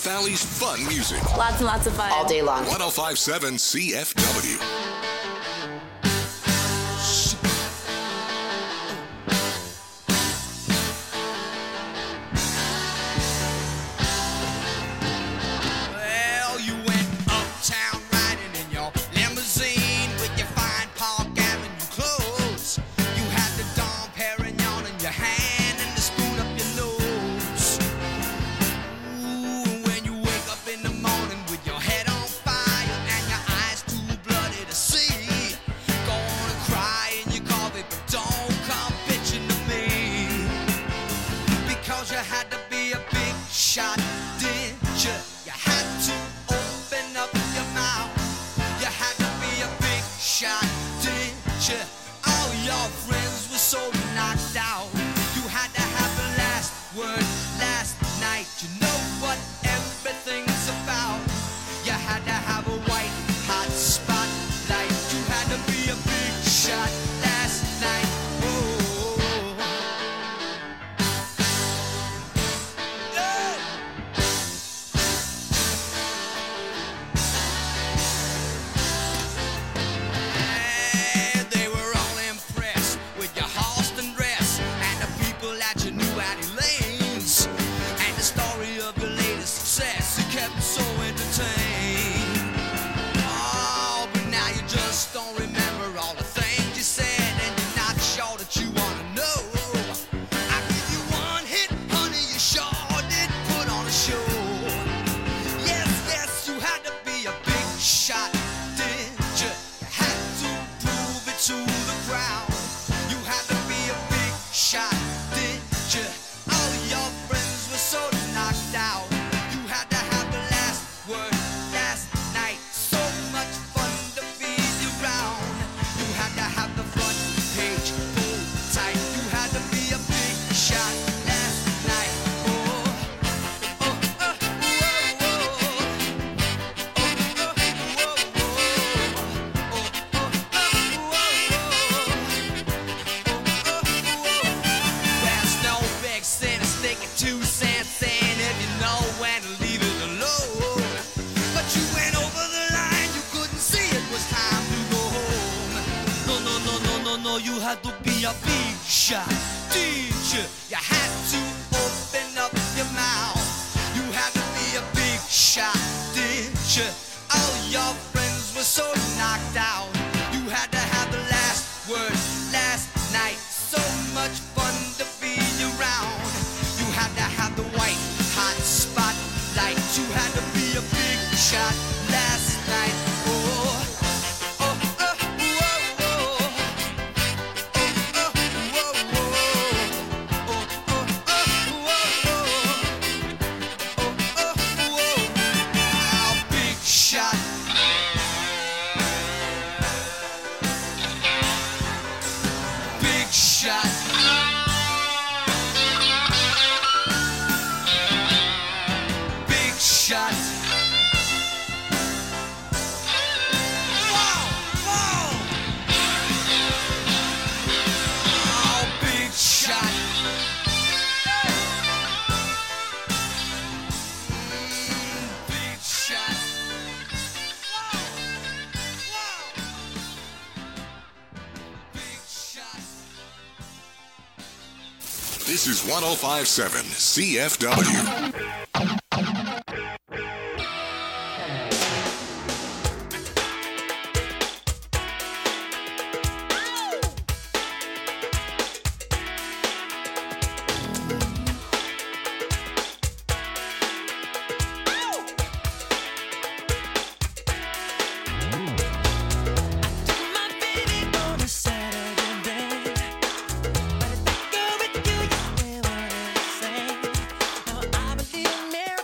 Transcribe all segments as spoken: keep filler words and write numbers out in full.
Valley's fun music. Lots and lots of fun. All day long. one oh five point seven C F W. This is one oh five point seven C F W. Marry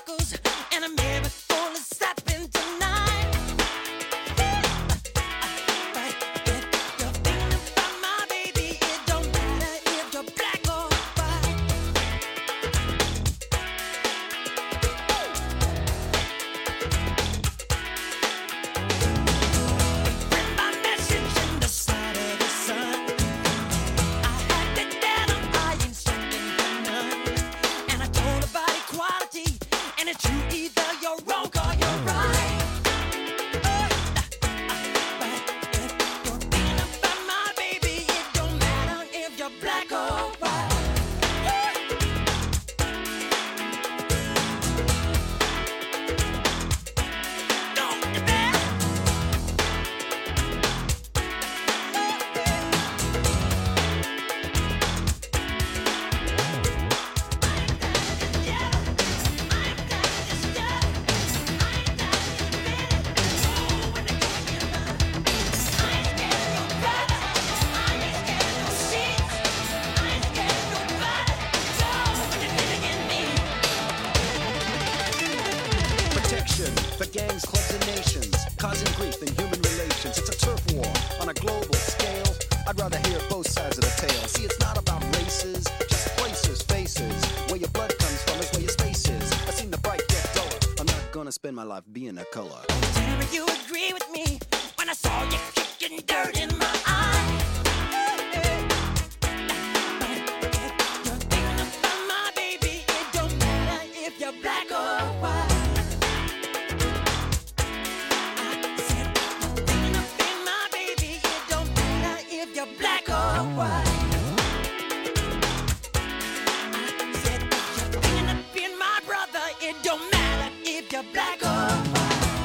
nations, causing grief in human relations. It's a turf war on a global scale. I'd rather hear both sides of the tale. See, it's not about races, just places, faces. Where your blood comes from is where your space is. I've seen the bright get duller. I'm not gonna spend my life being a color. Tell me you agree with me when I saw you kicking dirt in my eye. You're thinking about my baby. It don't matter if you're black or white. I said you're thinking about my baby. It don't matter if you're black or white. I said you're thinking about my brother. It don't matter if you're black or white.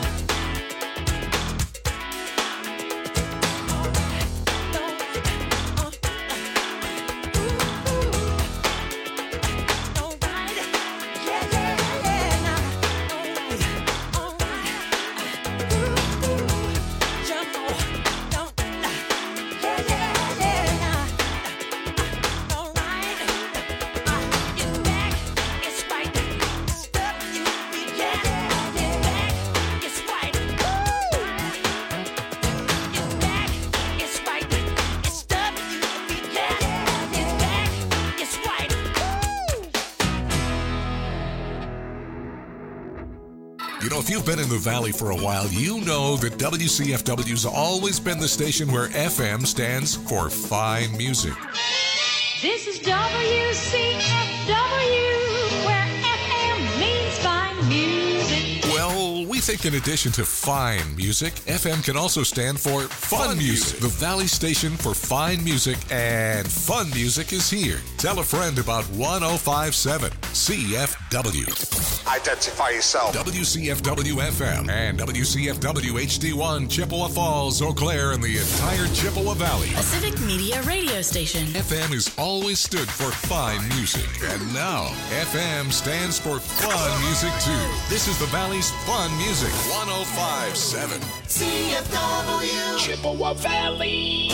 You know, if you've been in the Valley for a while, you know that W C F W's always been the station where F M stands for fine music. This is W C F W, where F M means fine music. Well, we think in addition to fine music, F M can also stand for fun, fun music. music. The Valley station for fine music and fun music is here. Tell a friend about one oh five point seven C F W. Identify yourself. W C F W F M and W C F W H D one, Chippewa Falls, Eau Claire, and the entire Chippewa Valley. A civic media radio station. F M has always stood for fine music. And now, F M stands for fun music, too. This is the Valley's fun music. one oh five point seven C F W Chippewa Valley.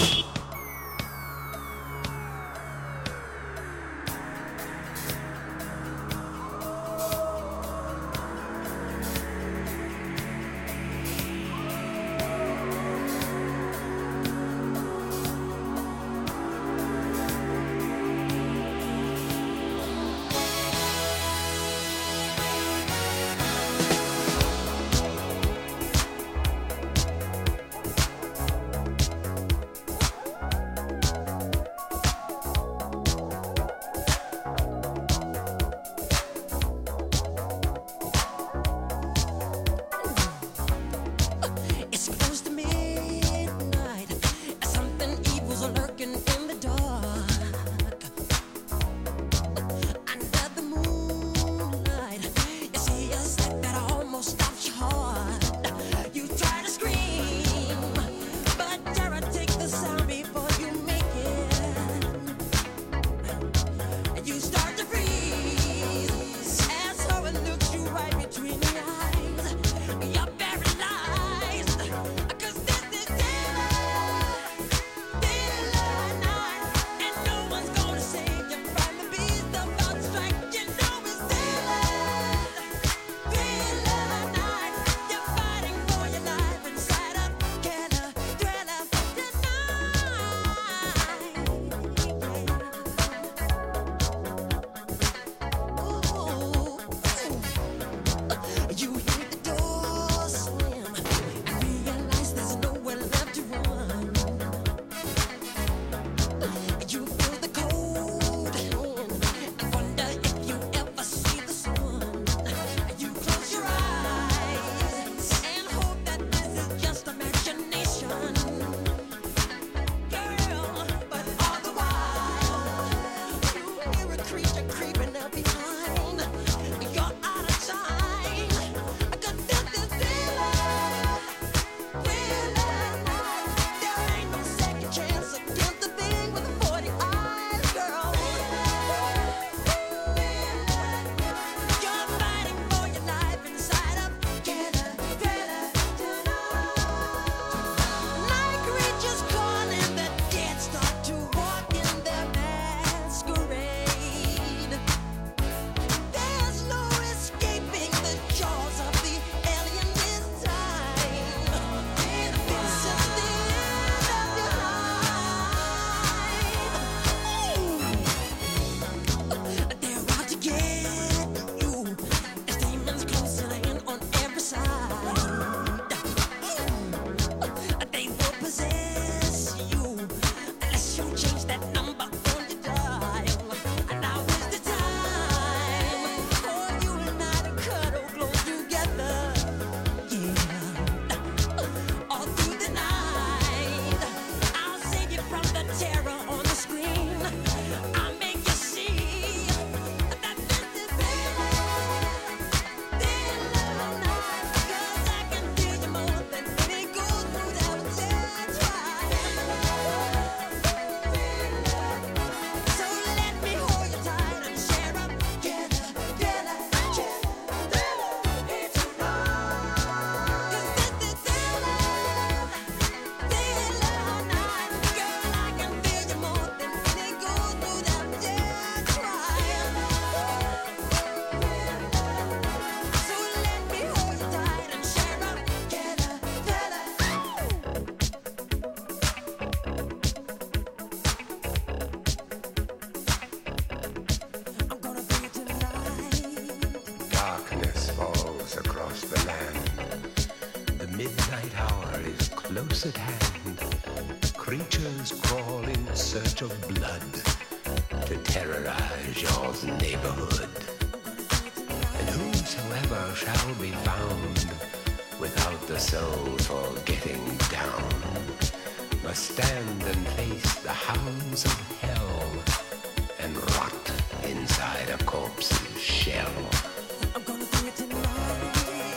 close at hand, creatures crawl in search of blood to terrorize your neighborhood. And whosoever shall be found without the soul for getting down must stand and face the hounds of hell and rot inside a corpse's shell. I'm gonna do it tonight.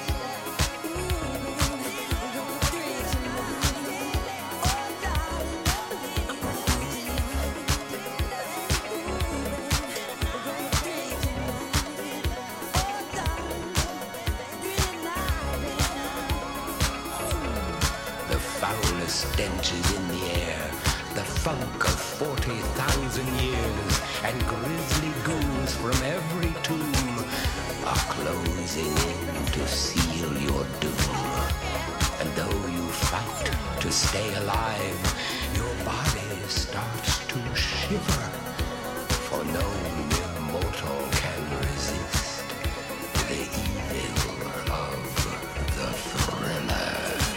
Stench is in the air, the funk of forty thousand years, and grisly ghouls from every tomb are closing in to seal your doom. And though you fight to stay alive, your body starts to shiver, for no mere mortal can resist the evil of the thriller.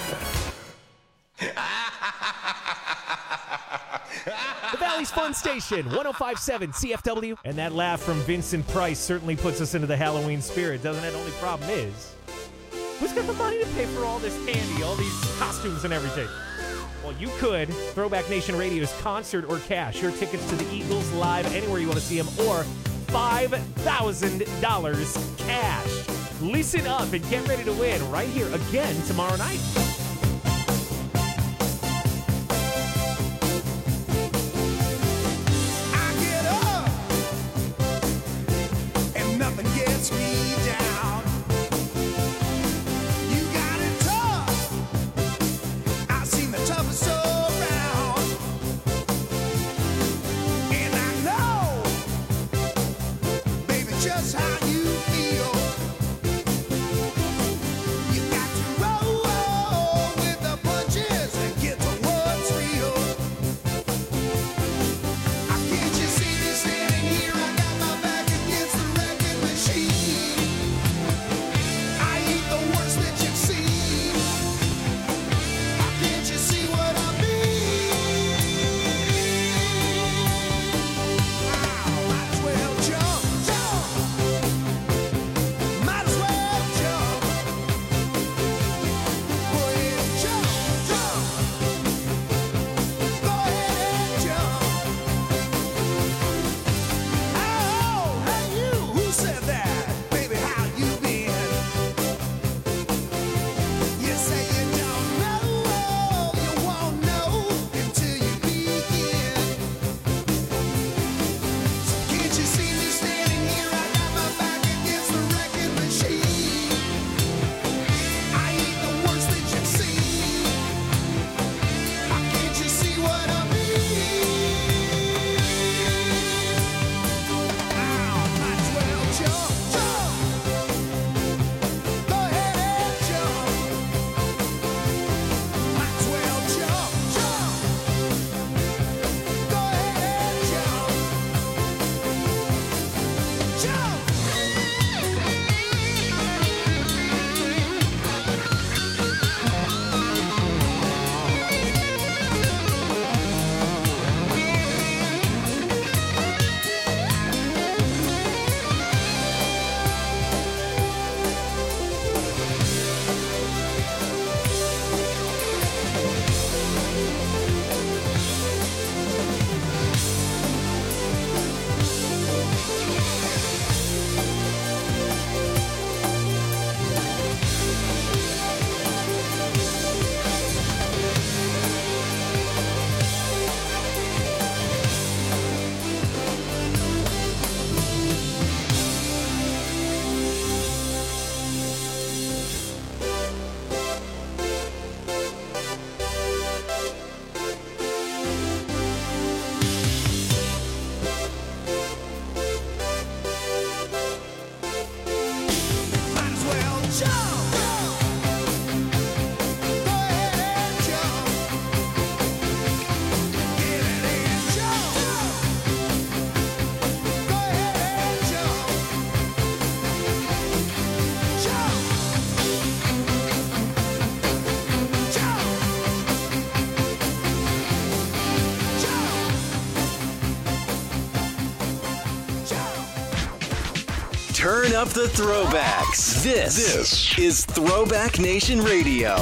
The Valley's Fun Station, one oh five point seven C F W. And that laugh from Vincent Price certainly puts us into the Halloween spirit, doesn't it? Only problem is, who's got the money to pay for all this candy, all these costumes and everything? Well, you could. Throwback Nation Radio's concert or cash. Your tickets to the Eagles live anywhere you want to see them, or five thousand dollars cash. Listen up and get ready to win right here again tomorrow night. Turn up the throwbacks. This, this is Throwback Nation Radio.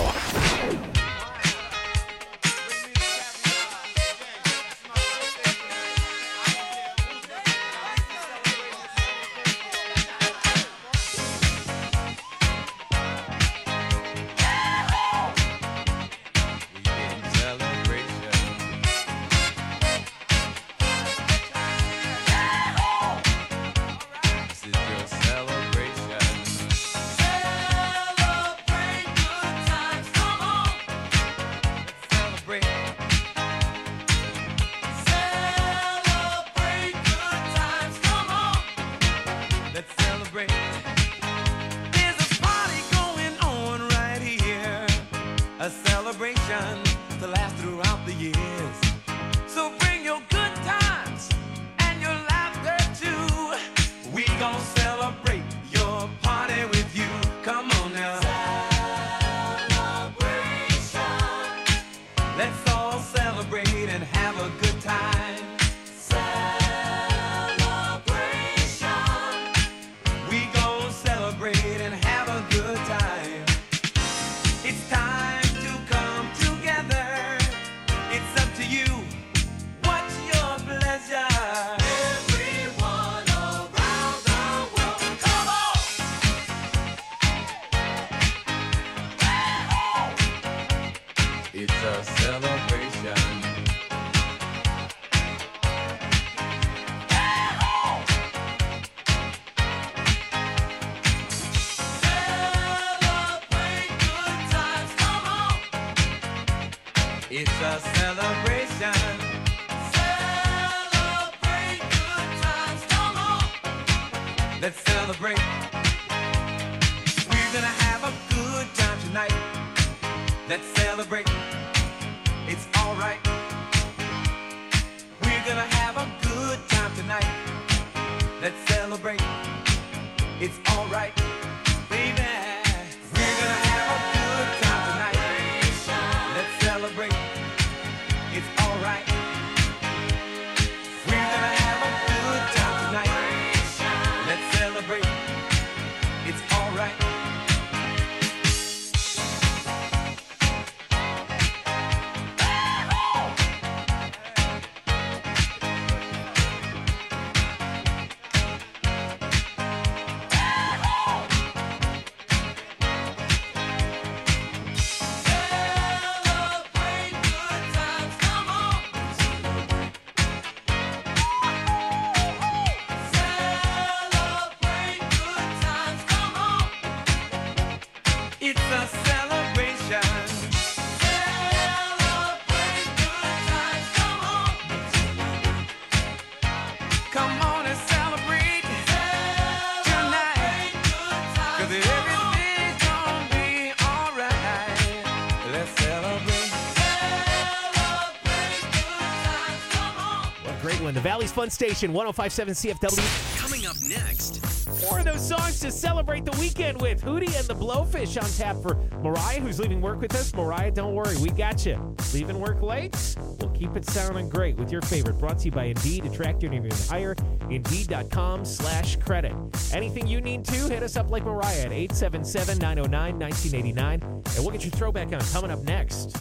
The Valley's Fun Station, one oh five point seven C F W. Coming up next. Four of those songs to celebrate the weekend with. Hootie and the Blowfish on tap for Mariah, who's leaving work with us. Mariah, don't worry, we got you. Leaving work late? We'll keep it sounding great with your favorite. Brought to you by Indeed. Attract your even higher. Indeed.com slash credit. Anything you need to, hit us up like Mariah at eight seven seven, nine oh nine, one nine eight nine. And we'll get your throwback on coming up next.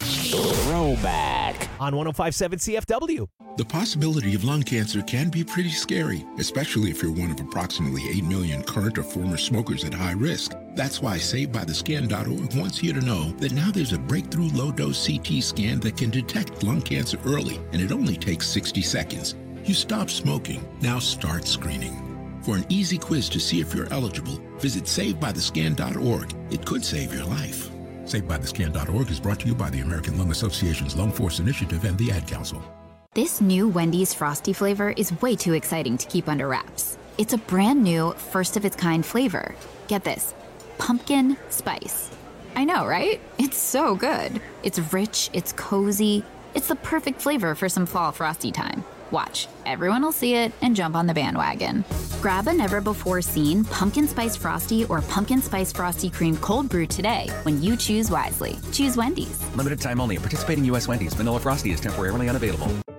Throwback. On one oh five point seven C F W. The possibility of lung cancer can be pretty scary, especially if you're one of approximately eight million current or former smokers at high risk. That's why Saved By The Scan dot org wants you to know that now there's a breakthrough low-dose C T scan that can detect lung cancer early, and it only takes sixty seconds. You stop smoking, now start screening. For an easy quiz to see if you're eligible, visit Saved By The Scan dot org. It could save your life. Saved By The Scan dot org is brought to you by the American Lung Association's Lung Force Initiative and the Ad Council. This new Wendy's Frosty flavor is way too exciting to keep under wraps. It's a brand new, first-of-its-kind flavor. Get this, pumpkin spice. I know, right? It's so good. It's rich, it's cozy. It's the perfect flavor for some fall Frosty time. Watch, everyone will see it and jump on the bandwagon. Grab a never-before-seen Pumpkin Spice Frosty or Pumpkin Spice Frosty Cream Cold Brew today when you choose wisely. Choose Wendy's. Limited time only. Participating U S Wendy's. Vanilla Frosty is temporarily unavailable.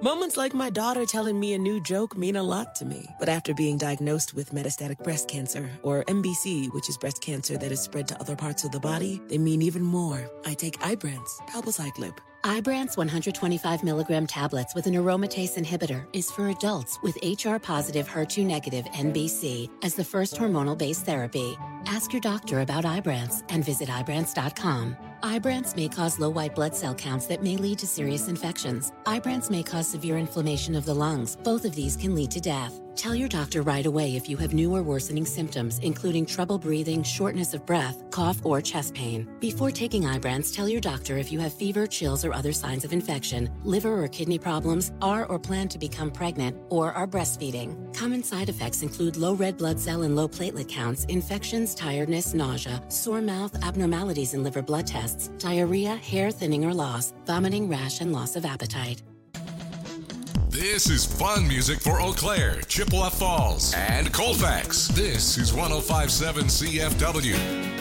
Moments like my daughter telling me a new joke mean a lot to me. But after being diagnosed with metastatic breast cancer, or M B C, which is breast cancer that is spread to other parts of the body, they mean even more. I take Ibrance, palbociclib. Ibrance one hundred twenty-five milligram tablets with an aromatase inhibitor is for adults with H R-positive, H E R two negative N B C as the first hormonal-based therapy. Ask your doctor about Ibrance and visit Ibrance dot com. Ibrance may cause low white blood cell counts that may lead to serious infections. Ibrance may cause severe inflammation of the lungs. Both of these can lead to death. Tell your doctor right away if you have new or worsening symptoms, including trouble breathing, shortness of breath, cough, or chest pain. Before taking Ibrance, tell your doctor if you have fever, chills, or other signs of infection, liver or kidney problems, are or plan to become pregnant, or are breastfeeding. Common side effects include low red blood cell and low platelet counts, infections, tiredness, nausea, sore mouth, abnormalities in liver blood tests, diarrhea, hair thinning or loss, vomiting, rash, and loss of appetite. This is fun music for Eau Claire, Chippewa Falls, and Colfax. This is one oh five point seven C F W.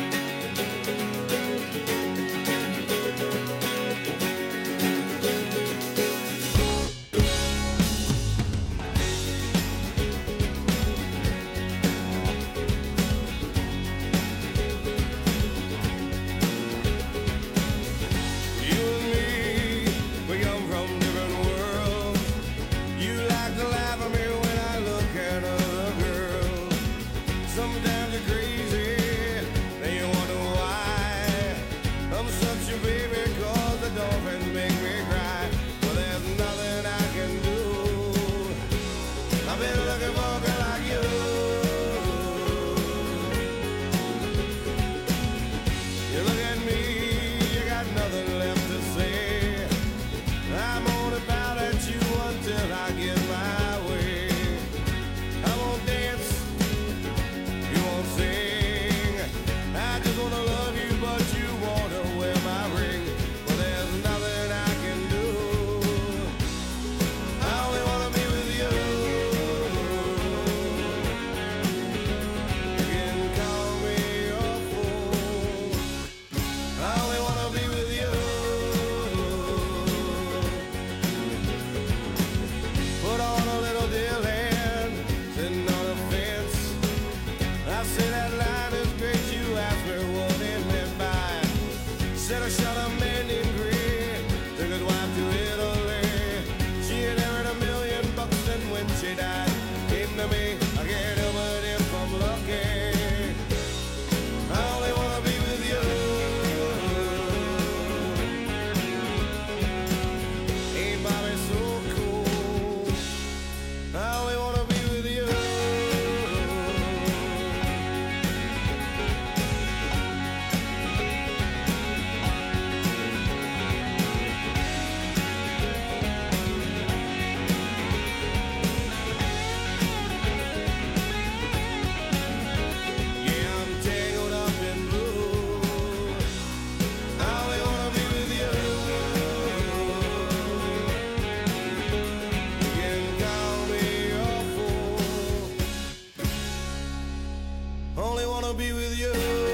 Sometimes you're crazy, then you wonder why. I'm such a baby, cause the dolphins make me cry. But there's nothing I can do. I've been looking for a girl like you. You look at me, you got nothing left to say. I'm only bound at you until I get my way. I won't dance, you won't sing. I just wanna love you, but you wanna wear my ring. But there's nothing I can do. I only wanna be with you. You can call me your fool. I only wanna be with you. Put on a little deal hand, sitting on a fence. I say that line is great, you asked me what it meant by. Said I shot a man named Grey, took his wife to Italy. She inherited a million bucks and when she died, came to me, I can't help it if I'm lucky. I only wanna be with you. Ain't Bobby so cool? I only wanna be with you. Yeah, I'm tangled up in blue. I only wanna be with you. You can call me your fool. Only wanna be with you.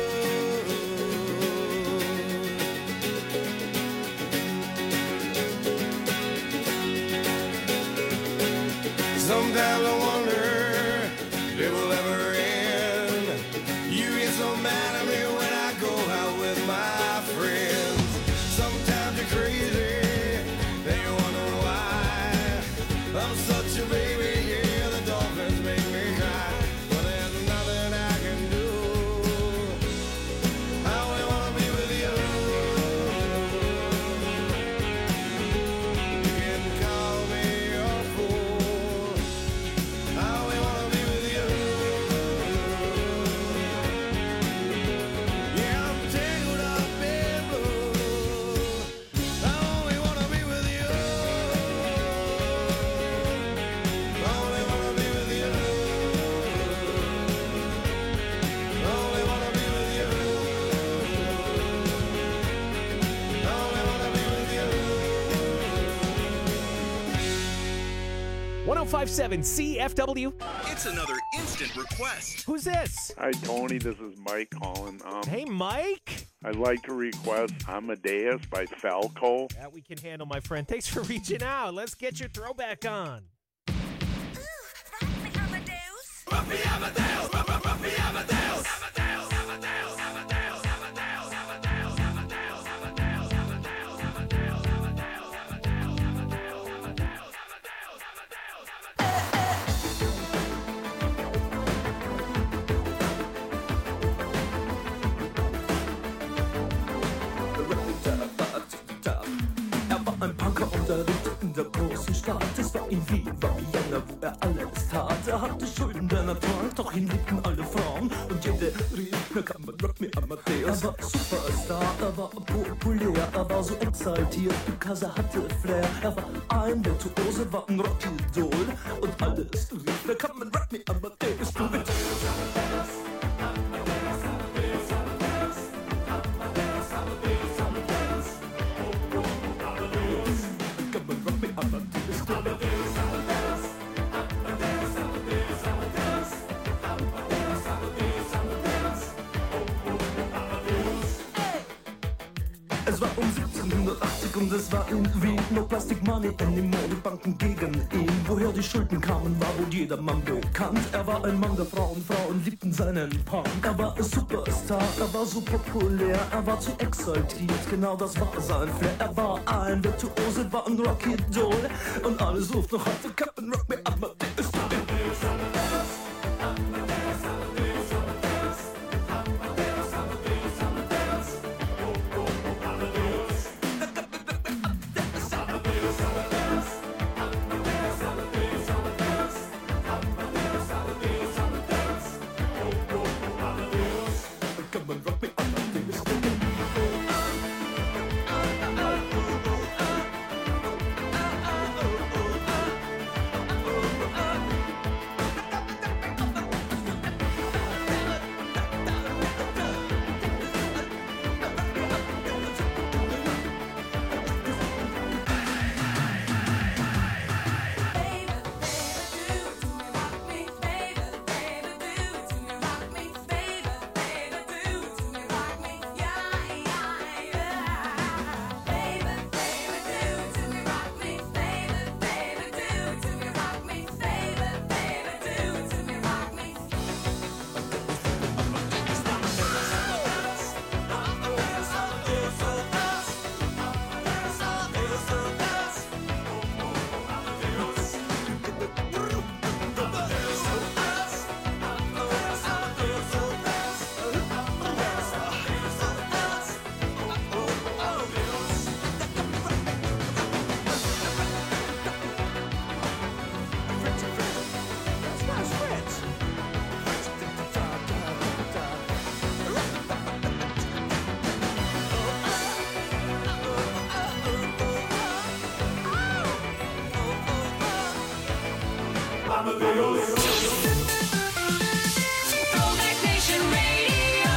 Sometimes I wonder if it will ever end. You get so mad at me when I go out with my friends. Sometimes you're crazy, then you wonder why. I'm such a baby, yeah, the dolphins make me cry. But there's nothing I can do. five seven C F W. It's another instant request. Who's this? Hi, Tony. This is Mike calling. Um, Hey, Mike. I'd like to request Amadeus by Falco. That we can handle, my friend. Thanks for reaching out. Let's get your throwback on. Ruffy Amadeus, Ruffy Amadeus, Ein Punker unterrichtet in der großen Stadt. Es war in Wien, war Vienna, wo er alles tat. Er hatte Schulden, der Natur, doch ihn liebten alle Frauen. Und jede rief, na kann man Rock Me Amadeus. Er war Superstar, er war populär, er war so exaltiert, because er hatte Flair. Er war ein Virtuose, war ein Rockidol. Und alles rief, na kann man Rock Me Amadeus. Du mit Es war um siebzehnhundertachtzig und es war in Wien. No Plastic Money anymore, die Banken gegen ihn. Woher die Schulden kamen, war wohl jedermann bekannt. Er war ein Mann der Frauen, Frauen liebten seinen Punk. Er war ein Superstar, er war so populär, er war zu exaltiert, genau das war sein Flair. Er war ein Virtuose, war ein Rockidol. Und alle suchten noch heute Captain Rock Me Amadeus. Throwback Nation Radio.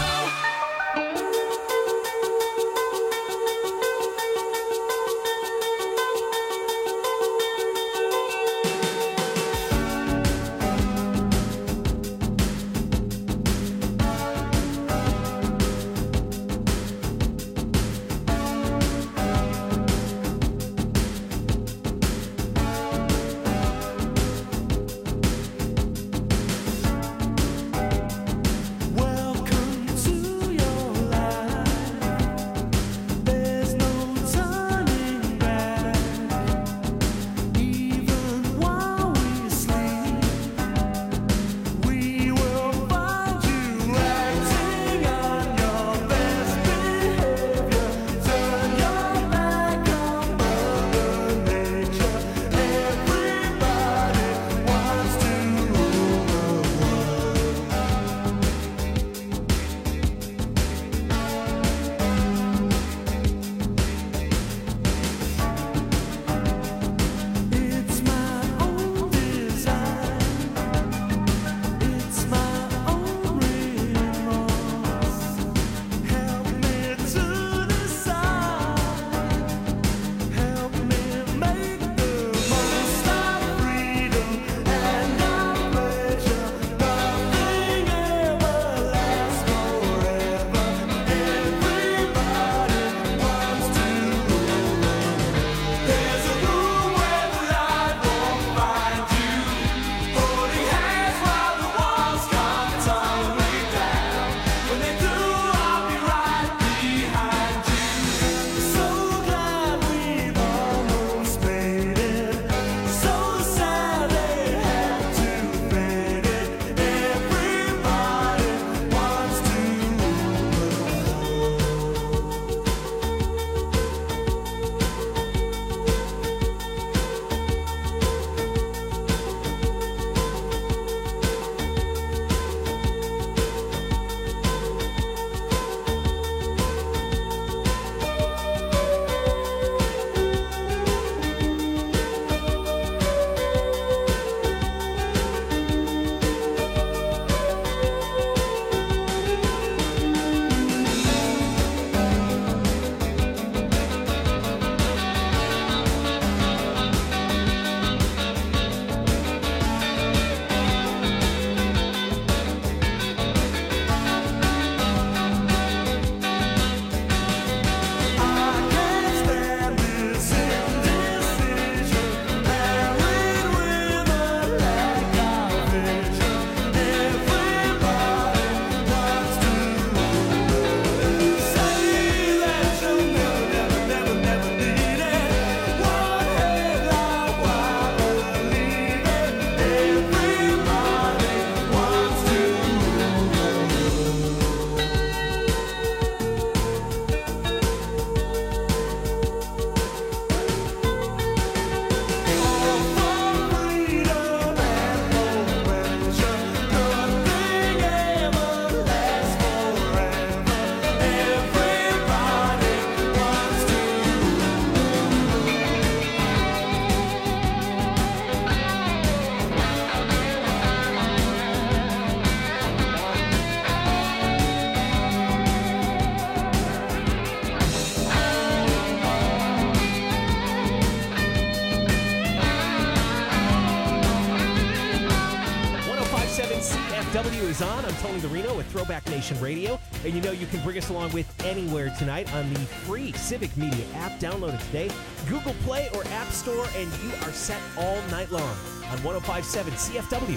is on. I'm Tony Marino with Throwback Nation Radio. And you know you can bring us along with anywhere tonight on the free Civic Media app. Download it today. Google Play or App Store, and you are set all night long on one oh five point seven C F W.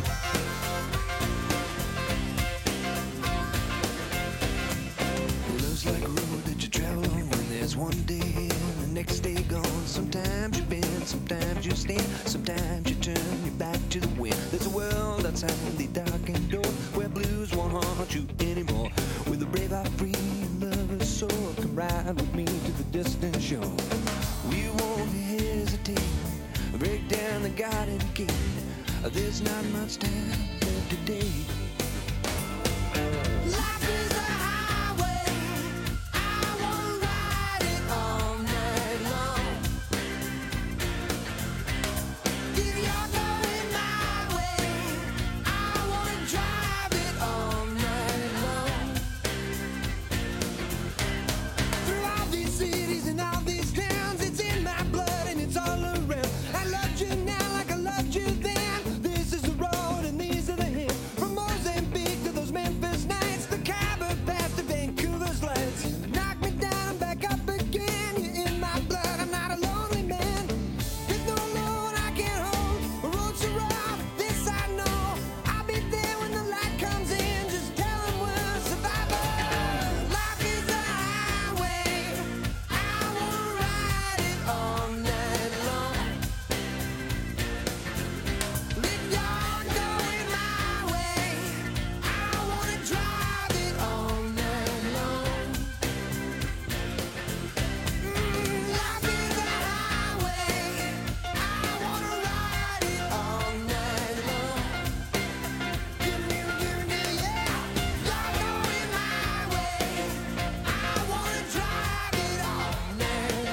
Love's like a road that you travel on when there's one day and the next day gone. Sometimes you bend, sometimes you stand, sometimes you turn your back to the wind. There's a world outside the darkened door where blues won't haunt you anymore. With a brave heart free and lover's soul, come ride with me to the distant shore. We won't hesitate, break down the garden gate. There's not much time left today. Life is a highway, I wanna ride it all night long. If you're going my way, I wanna drive it all night long. Through all these cities and all these towns, it's in my blood and it's all around. I loved you now like I loved you then. This is the road and these are the hills. From Mozambique to those Memphis nights, the Khyber Pass to Vancouver's lights. Knock me down and back up again. You're in my blood, I'm not a lonely man. There's no alone I can't hold. The road's so rough, this I know. I'll be there when the light comes in. Just tell them we're survivors. Life is a highway, I wanna ride it all night long. If you're going my way, I wanna drive it all night long. Mm, life is a highway, I wanna ride it all night long. Give me, give me, yeah. You're going my way, I wanna drive it all night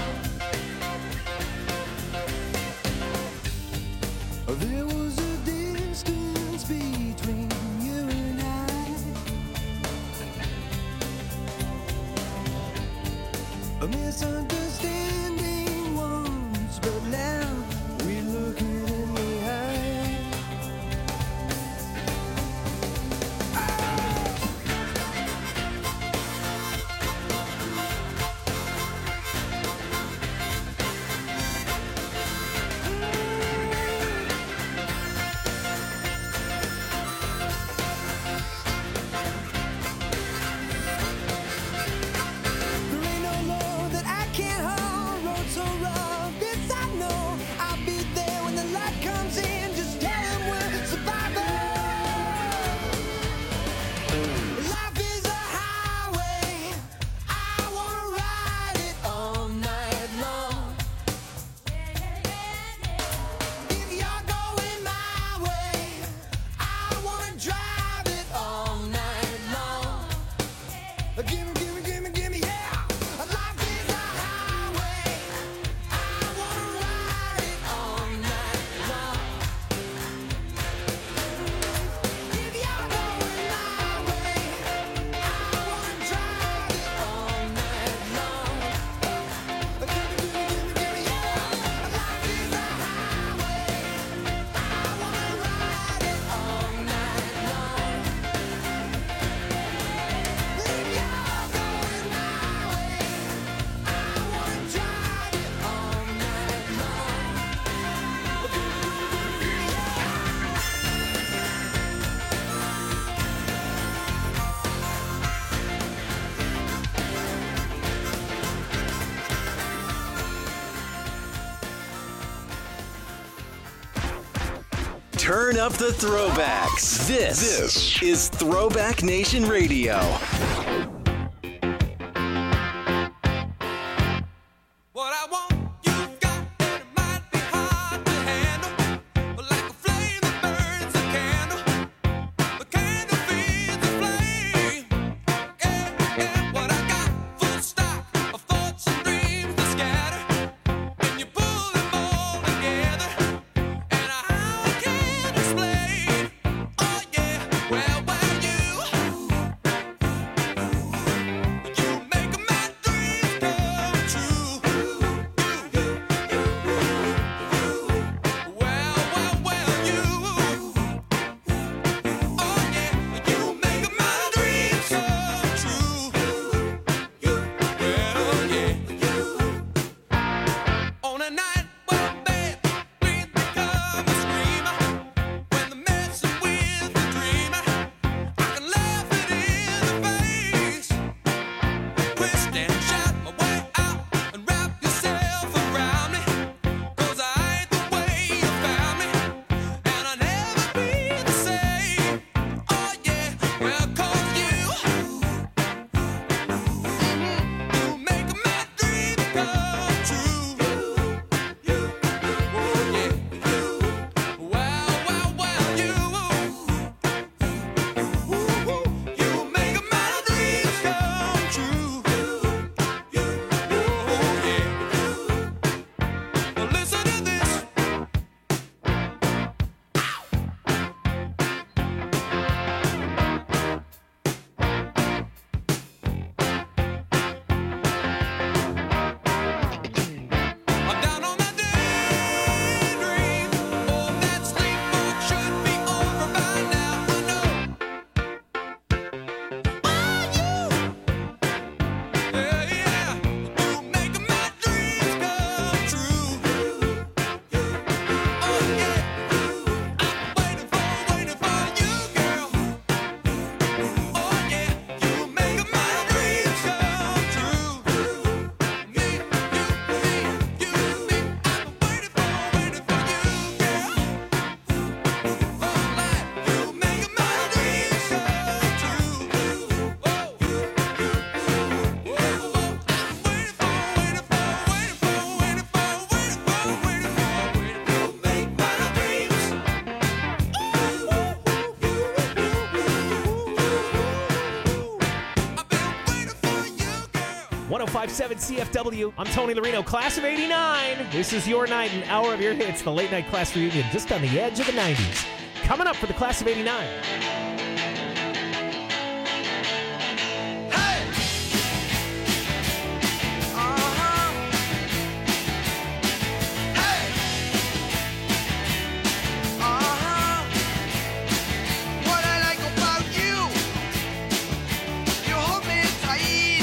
long. There was a distance between you and I, a misunderstanding once, but now we look it in the eye. There ain't no load that I can't hold. Road so rough, this I know. I'll be there when the light comes in. Just tell them we're survivors. Life is a highway, I wanna ride it all night long. If you're going my way, I wanna drive it all night long. Gimme, gimme, gimme, gimme, yeah. Life is a highway, I wanna ride it all night long. If you're going my way, I wanna drive it all night long. Gimme, gimme, gimme, gimme, yeah. Life is a highway, I wanna ride it all night long. If you're going my way, I wanna drive it all night long. Turn up the throwbacks. This, this is Throwback Nation Radio. What I want, you've got, and it might be hard to handle. But like a flame that burns a candle, the candle feeds the flame. Yeah, yeah, what I got, full stock of thoughts and dreams that scatter. When you pull them all together, and I can't explain. Oh yeah, well, well, you twist and shout my way out and wrap yourself around me. 'Cause I ain't the way you found me, and I'll never be the same. Oh yeah, well 'cause you, you make my dreams come true. You, oh yeah, wow, wow, wow, you, you make my dreams come true. You, oh yeah. Well, listen to this. I'm down on my daydream. Oh, that sleepwalk should be over by now. I know. Yeah, yeah. You make my dreams come true. Oh yeah. I'm waiting for, waiting for you, girl. Oh yeah. You make my dreams come true. Me, you, me, you, me. I'm waiting for, waiting for you, girl. Oh, like you make my dreams come true. Oh, you, you, oh, oh, I'm waiting for, waiting for, waiting for, waiting for, waiting for, waiting for, waiting for. You make my dreams. one oh five point seven C F W. I'm Tony Larino, class of eighty-nine. This is your night, an hour of your hits, the late night class reunion, just on the edge of the nineties. Coming up for the class of eighty-nine. What I like about you, you hold me tight.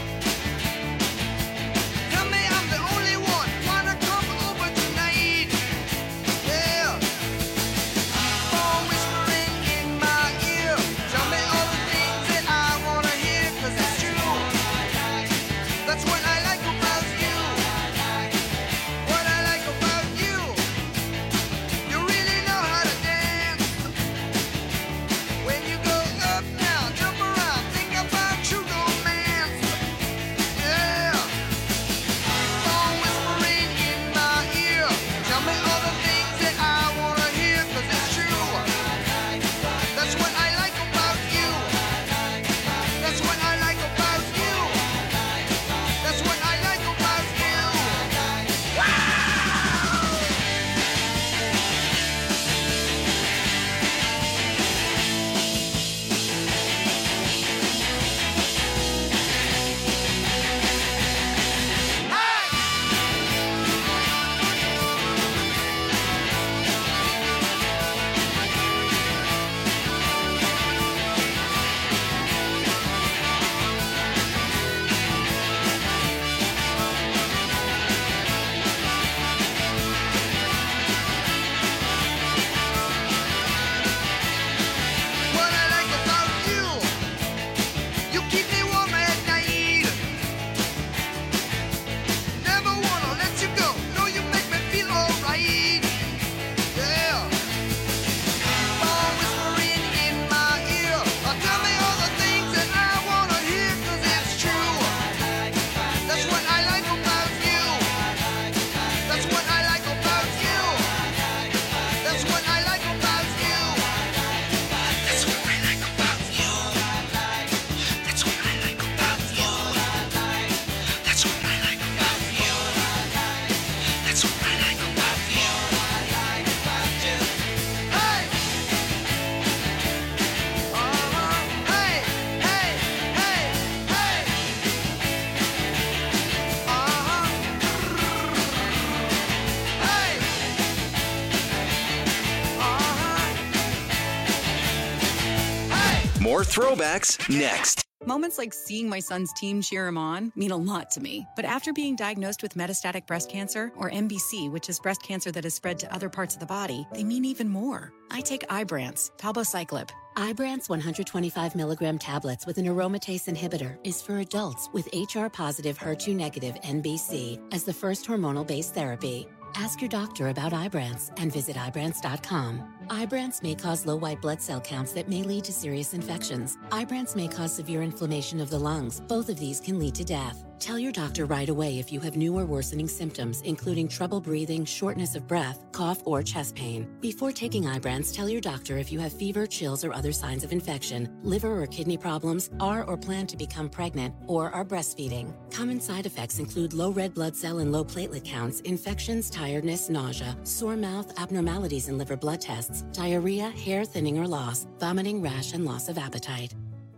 Tell me I'm the only one, wanna come over tonight. Yeah. Phone whispering in my ear, tell me all the things that I wanna hear, 'cause it's true. That's what I like about you. What I like about you, you really know how to dance. When you go up, down, jump around, think about true romance. Yeah. Phone whispering in my ear, tell me all the things that I wanna hear, 'cause it's true. That's what I like about you. That's what I like about you. That's what I like about you. What I like about you, you keep me warm at night. Never wanna let you go, no, you make me feel alright. Yeah. Phone whispering in my ear, tell me all the things that I wanna hear, 'cause it's true. That's what I like about you. That's what I like about you. That's what I like about you. That's what I like about you. That's what I like about you. That's what I like about you. That's what I like about you. Hey! Uh-huh. Hey, hey, hey, hey. Uh-huh. Hey! Uh-huh. More throwbacks next. Moments like seeing my son's team cheer him on mean a lot to me. But after being diagnosed with metastatic breast cancer, or M B C, which is breast cancer that has spread to other parts of the body, they mean even more. I take Ibrance, palbociclib. Ibrance one hundred twenty-five milligram tablets with an aromatase inhibitor is for adults with H R-positive, H E R two negative N B C as the first hormonal-based therapy. Ask your doctor about Ibrance and visit Ibrance dot com. Ibrance may cause low white blood cell counts that may lead to serious infections. Ibrance may cause severe inflammation of the lungs. Both of these can lead to death. Tell your doctor right away if you have new or worsening symptoms, including trouble breathing, shortness of breath, cough, or chest pain. Before taking Ibrance, tell your doctor if you have fever, chills, or other signs of infection, liver or kidney problems, are or plan to become pregnant, or are breastfeeding. Common side effects include low red blood cell and low platelet counts, infections, tiredness, nausea, sore mouth, abnormalities in liver blood tests, diarrhea, hair thinning or loss, vomiting, rash, and loss of appetite.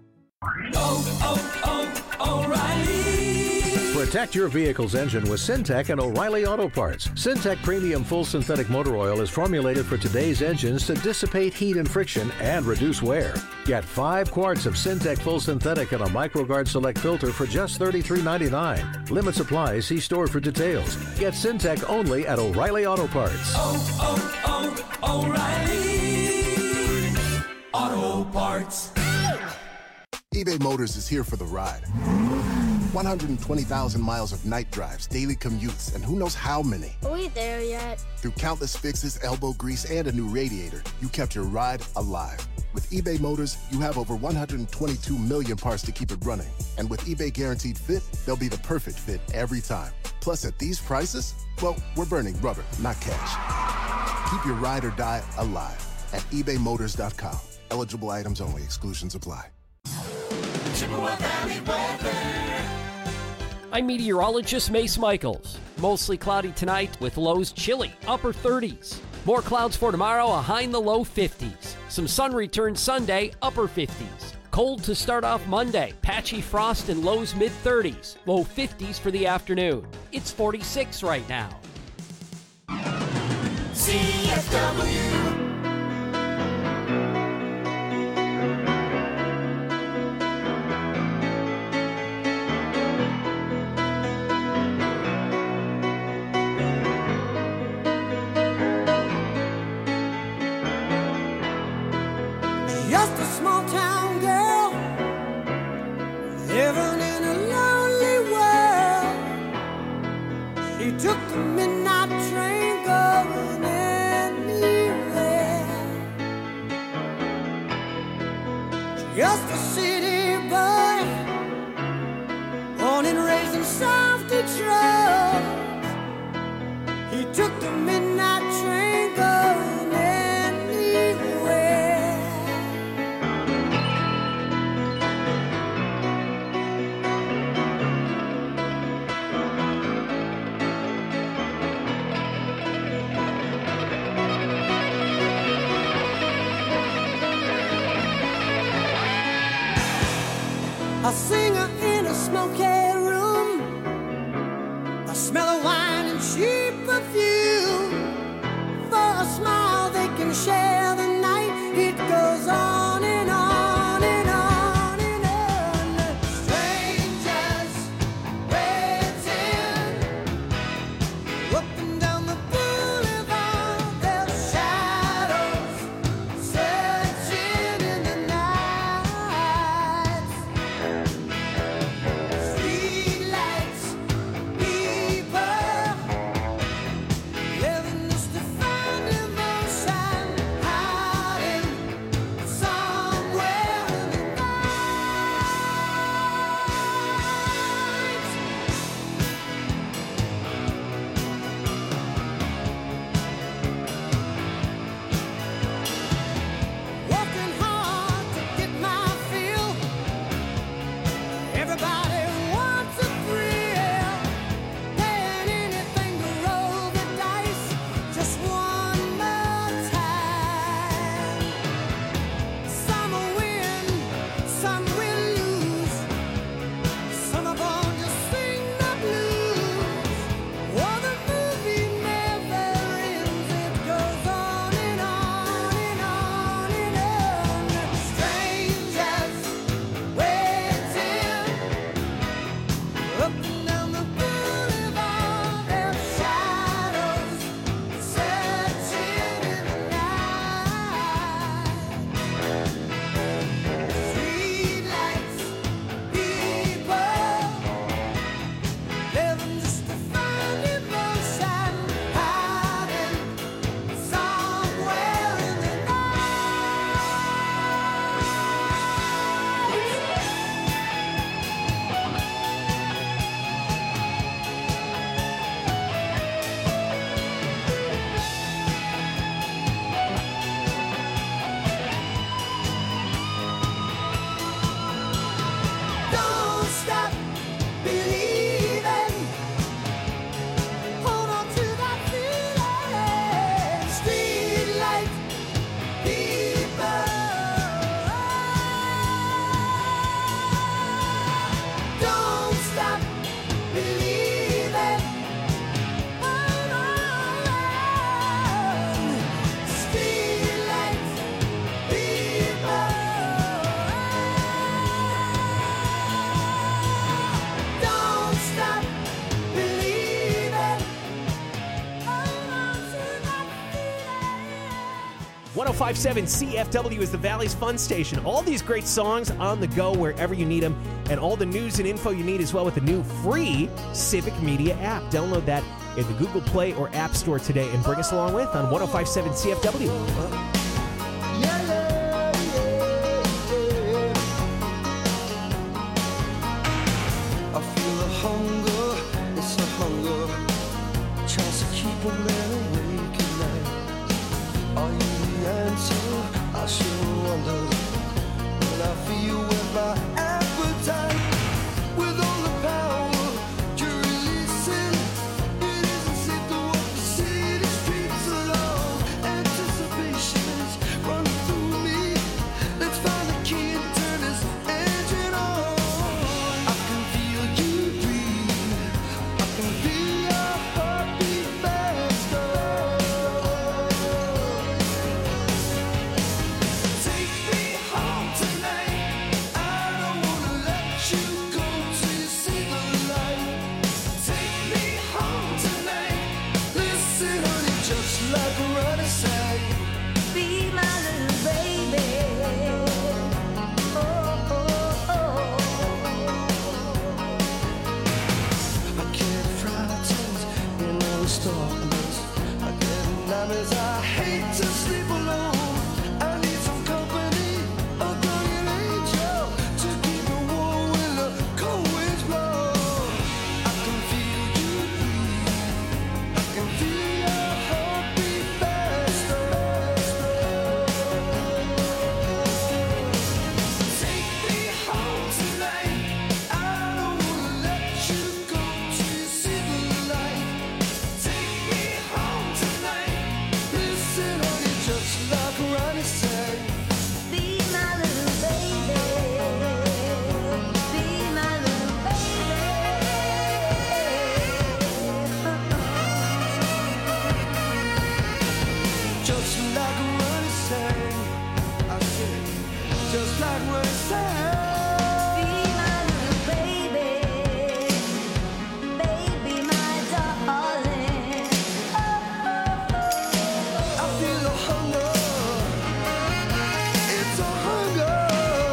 Oh, oh, oh, O'Reilly! Protect your vehicle's engine with Syntec and O'Reilly Auto Parts. Syntec Premium Full Synthetic Motor Oil is formulated for today's engines to dissipate heat and friction and reduce wear. Get five quarts of Syntec Full Synthetic and a MicroGuard Select filter for just thirty-three ninety-nine. Limit supply. See store for details. Get Syntec only at O'Reilly Auto Parts. Oh, oh, oh, O'Reilly! Auto Parts. eBay Motors is here for the ride. one hundred twenty thousand miles of night drives, daily commutes, and who knows how many. Are we there yet? Through countless fixes, elbow grease, and a new radiator, you kept your ride alive. With eBay Motors, you have over one hundred twenty-two million parts to keep it running. And with eBay Guaranteed Fit, they'll be the perfect fit every time. Plus, at these prices, well, we're burning rubber, not cash. Keep your ride or die alive at ebay motors dot com. Eligible items only. Exclusions apply. Chippewa Valley weather. I'm meteorologist Mace Michaels. Mostly cloudy tonight with lows chilly, upper thirties. More clouds for tomorrow, a high in the low fifties. Some sun returns Sunday, upper fifties. Cold to start off Monday, patchy frost and lows mid thirties. Low fifties for the afternoon. It's forty-six right now. C F W. Just a small town girl living in a lonely world. She took the midnight train going anywhere. Just a city boy, born and raised in South Detroit. He took the midnight train going anywhere. A singer in a smoky room, a smell of wine and cheap perfume. For a smile they can share the night. It goes on and on and on and on. Strangers waiting up and down the boulevard. Their shadows searching in the night. Streetlights, people living just to find emotion. High one oh five point seven C F W is the Valley's Fun Station. All these great songs on the go wherever you need them, and all the news and info you need as well with the new free Civic Media app. Download that in the Google Play or App Store today and bring us along with on one oh five point seven C F W. I feel a hunger, it's a hunger, tries to keep a man awake at night. Are you the answer? I sure wonder. When I feel with my appetite, with all the power you're releasing, it isn't safe to walk the city streets alone. Anticipation is running through me. Let's find the key and turn this engine on. I can feel you breathe. I can feel your heartbeat faster. Take me home tonight. I don't wanna let you go till you see the light. Take me home tonight. Listen, honey, just like Ronnie sang. Be my little baby. Oh, oh, oh. I get frightened in all this darkness. I get nightmares. I hate to sleep alone. I need some company, a guardian angel to keep me warm when the cold winds blow. I can feel you breathe. I can feel your heartbeat faster. Take me home tonight. I don't wanna let you go till you see the light. Take me home tonight. Listen, honey, just like Ronnie sang. Be my little baby. Be my little baby. Just like Ronnie sang. I said, just like Ronnie sang. Be my little baby. Baby, my darling. I feel a hunger. It's a hunger.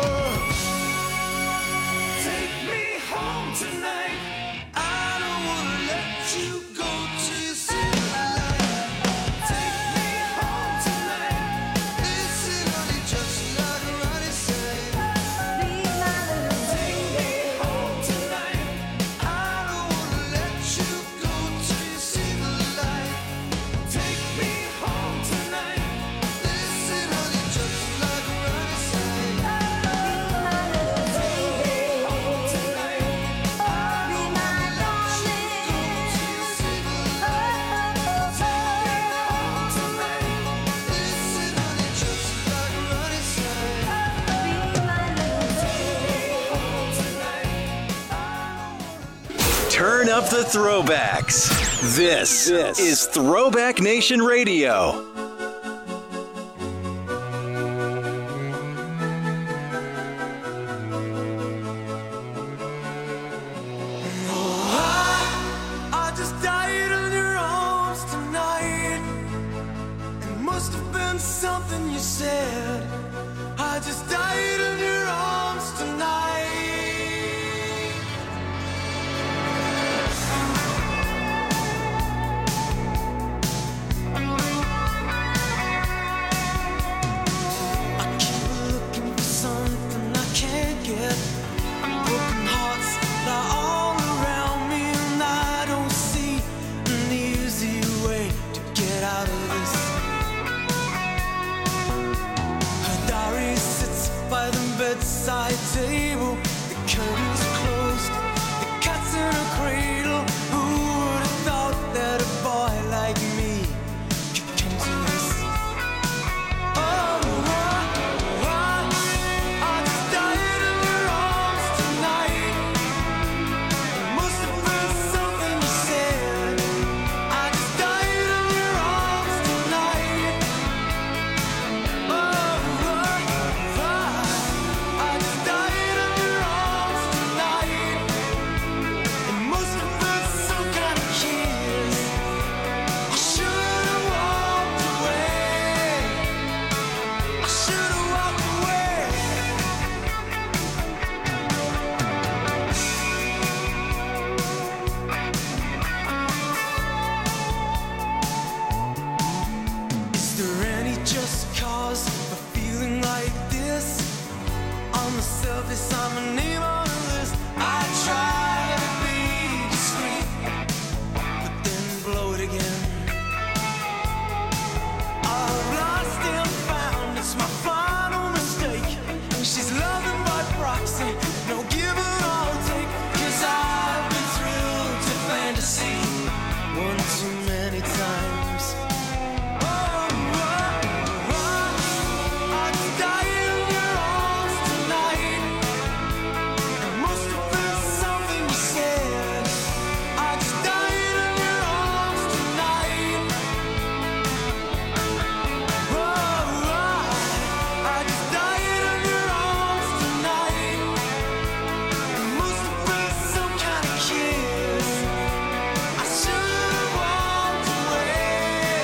Take me home tonight. I don't wanna let you go till you see the light. Take me home tonight. Listen, honey, just like Ronnie sang. Be my little Take me home tonight. I don't wanna let you go till you see the light. Take me home tonight. Listen, honey, just like Ronnie sang. Be my little baby. Home tonight. Be my darling. Till you see the light. Take me home tonight. Listen, honey, just like Ronnie sang. Be my little baby. Home tonight. Turn up the throwbacks. This, is Throwback Nation Radio. I just died in your arms tonight. It must have been something you said. I just died in your arms tonight. I'm an emo